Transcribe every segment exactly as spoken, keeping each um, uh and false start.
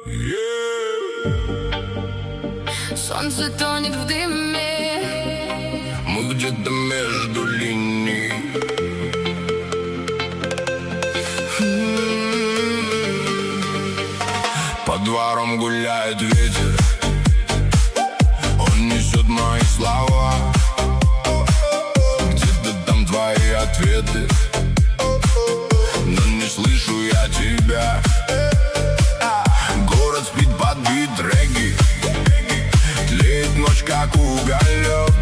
Солнце тонет в дыме, мы где-то между линий. По дворам гуляет ветер, он несет мои слова. Где-то там твои ответы, но не слышу я тебя. Город спит под бит регги, тлеет ночь как уголек.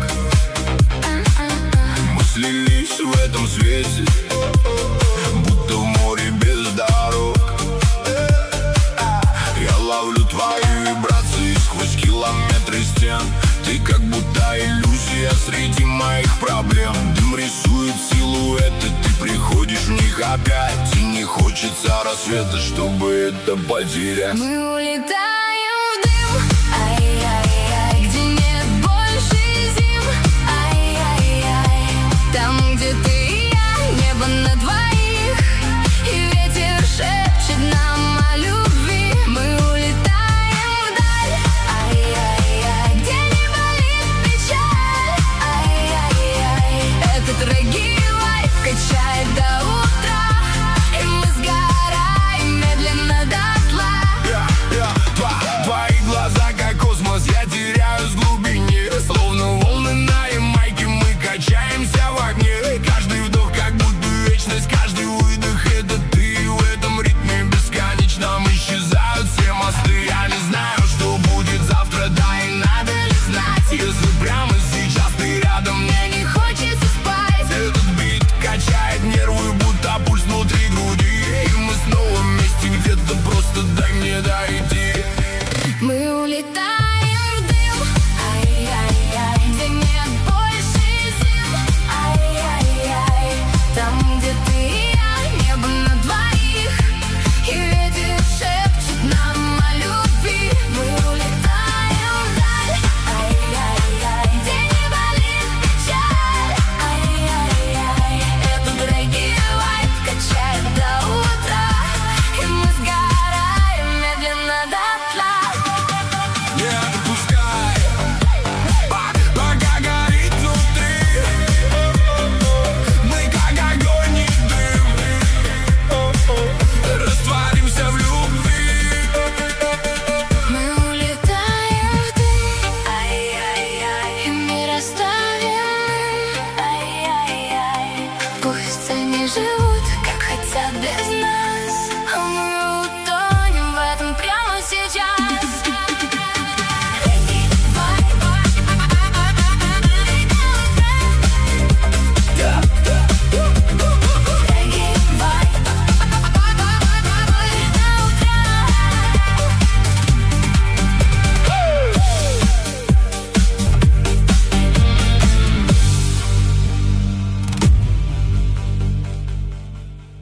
Мы слились в этом свете, будто в море без дорог. Я ловлю твои вибрации сквозь километры стен. Ты как будто иллюзия среди моих проблем. Дым рисует силуэты, ты приходишь в них опять. И не хочется рассвета, чтобы это потерять. мы улетаем.